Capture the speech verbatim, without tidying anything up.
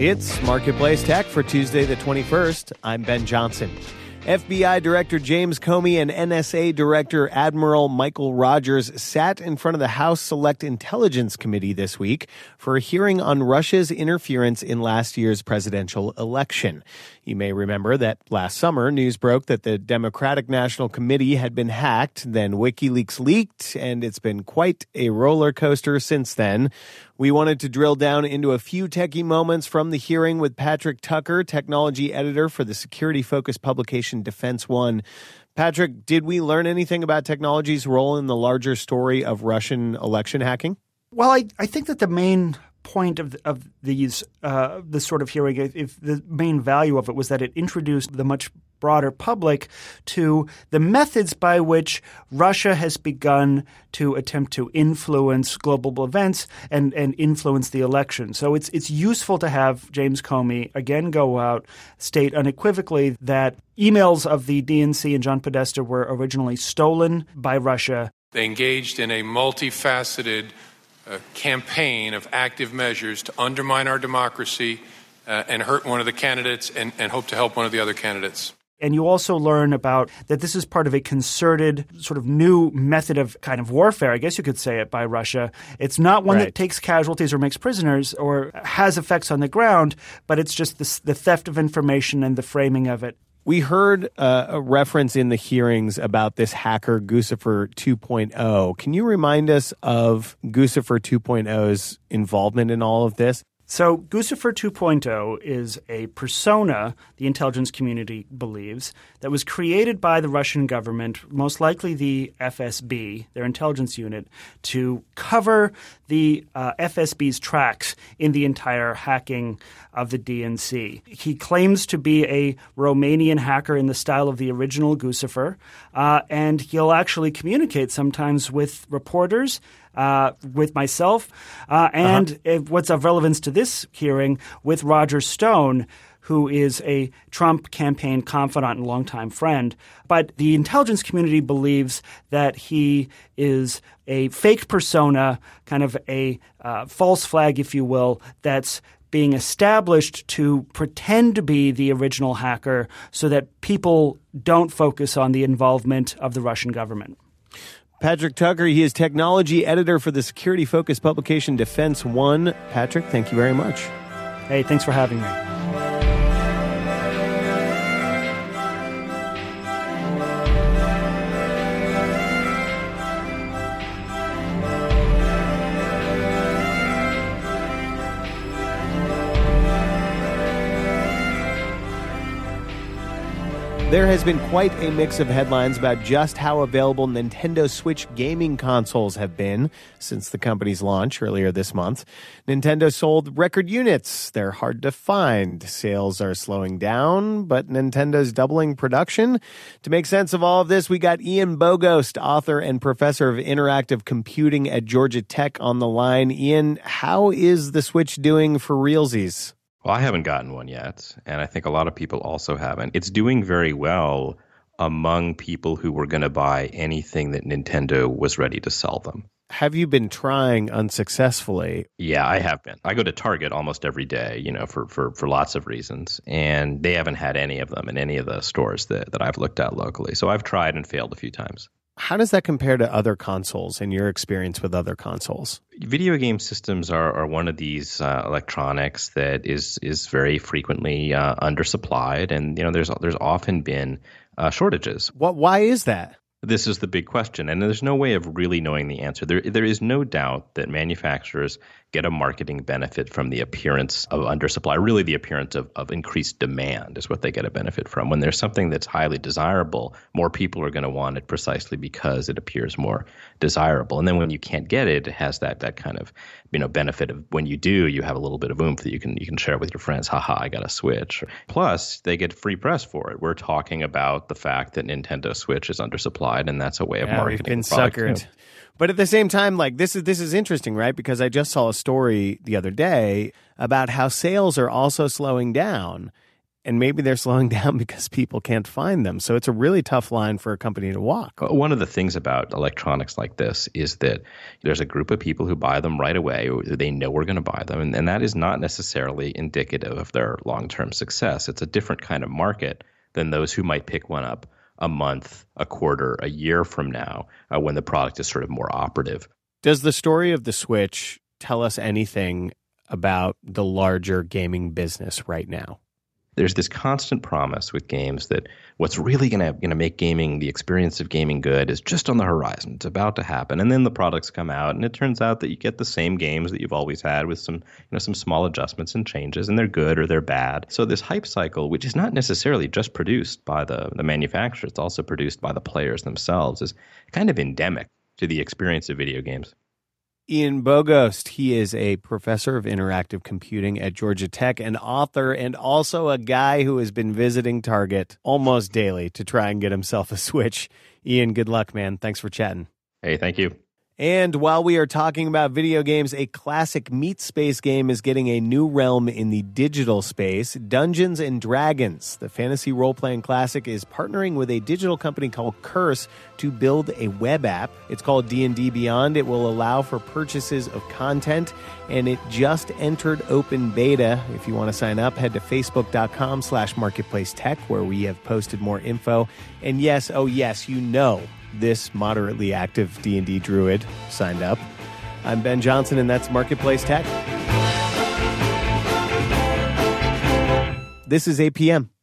It's Marketplace Tech for Tuesday the twenty-first. I'm Ben Johnson. F B I Director James Comey and N S A Director Admiral Michael Rogers sat in front of the House Select Intelligence Committee this week for a hearing on Russia's interference in last year's presidential election. You may remember that last summer, news broke that the Democratic National Committee had been hacked, then WikiLeaks leaked, and it's been quite a roller coaster since then. We wanted to drill down into a few techie moments from the hearing with Patrick Tucker, technology editor for the security-focused publication Defense One. Patrick, did we learn anything about technology's role in the larger story of Russian election hacking? Well, I, I think that the main point of of these uh, this sort of hearing, if, if the main value of it was that it introduced the much broader public to the methods by which Russia has begun to attempt to influence global events and, and influence the election. So it's it's useful to have James Comey again go out, state unequivocally that emails of the D N C and John Podesta were originally stolen by Russia. They engaged in a multifaceted uh, campaign of active measures to undermine our democracy uh, and hurt one of the candidates and, and hope to help one of the other candidates. And you also learn about that this is part of a concerted sort of new method of kind of warfare, I guess you could say it, by Russia. It's not one right. that takes casualties or makes prisoners or has effects on the ground, but it's just this, the theft of information and the framing of it. We heard uh, a reference in the hearings about this hacker Guccifer two point oh. Can you remind us of Guccifer two point oh's involvement in all of this? So Guccifer two point oh is a persona, the intelligence community believes, that was created by the Russian government, most likely the F S B, their intelligence unit, to cover the uh, F S B's tracks in the entire hacking of the D N C. He claims to be a Romanian hacker in the style of the original Guccifer, uh, and he'll actually communicate sometimes with reporters, Uh, with myself, uh, and uh-huh. what's of relevance to this hearing, with Roger Stone, who is a Trump campaign confidant and longtime friend. But the intelligence community believes that he is a fake persona, kind of a uh, false flag, if you will, that's being established to pretend to be the original hacker so that people don't focus on the involvement of the Russian government. Patrick Tucker, he is technology editor for the security-focused publication Defense One. Patrick, thank you very much. Hey, thanks for having me. There has been quite a mix of headlines about just how available Nintendo Switch gaming consoles have been since the company's launch earlier this month. Nintendo sold record units. They're hard to find. Sales are slowing down, but Nintendo's doubling production. To make sense of all of this, we got Ian Bogost, author and professor of interactive computing at Georgia Tech, on the line. Ian, how is the Switch doing for realsies? Well, I haven't gotten one yet, and I think a lot of people also haven't. It's doing very well among people who were going to buy anything that Nintendo was ready to sell them. Have you been trying unsuccessfully? Yeah, I have been. I go to Target almost every day, you know, for, for, for lots of reasons, and they haven't had any of them in any of the stores that, that I've looked at locally. So I've tried and failed a few times. How does that compare to other consoles and your experience with other consoles? Video game systems are, are one of these uh, electronics that is is very frequently uh, undersupplied, and you know there's there's often been uh, shortages. What? Why is that? This is the big question, and there's no way of really knowing the answer. There, there is no doubt that manufacturers get a marketing benefit from the appearance of undersupply. Really, the appearance of, of increased demand is what they get a benefit from. When there's something that's highly desirable, more people are going to want it precisely because it appears more desirable. And then when you can't get it, it has that that kind of you know benefit of when you do, you have a little bit of oomph that you can you can share with your friends. Haha, I got a Switch. Plus, they get free press for it. We're talking about the fact that Nintendo Switch is undersupplied, and that's a way of yeah, marketing. We've been the product suckered. too. But at the same time, like this is this is interesting, right? Because I just saw a story the other day about how sales are also slowing down. and maybe they're slowing down because people can't find them. So it's a really tough line for a company to walk. One of the things about electronics like this is that there's a group of people who buy them right away. They know we're going to buy them, and, and that is not necessarily indicative of their long-term success. It's a different kind of market than those who might pick one up a month, a quarter, a year from now, uh, when the product is sort of more operative. Does the story of the Switch tell us anything about the larger gaming business right now? There's this constant promise with games that what's really going to going to make gaming, the experience of gaming good, is just on the horizon. It's about to happen. And then the products come out, and it turns out that you get the same games that you've always had with some, you know, some small adjustments and changes, and they're good or they're bad. So this hype cycle, which is not necessarily just produced by the, the manufacturer, it's also produced by the players themselves, is kind of endemic to the experience of video games. Ian Bogost, he is a professor of interactive computing at Georgia Tech, an author, and also a guy who has been visiting Target almost daily to try and get himself a Switch. Ian, good luck, man. Thanks for chatting. Hey, thank you. And while we are talking about video games, a classic Meat Space game is getting a new realm in the digital space. Dungeons and Dragons, the fantasy role-playing classic, is partnering with a digital company called Curse to build a web app. It's called D and D Beyond. It will allow for purchases of content, and it just entered open beta. If you want to sign up, head to facebook.com slash marketplace tech, where we have posted more info. And yes, oh yes, you know, this moderately active D and D druid signed up. I'm Ben Johnson, and that's Marketplace Tech. This is A P M.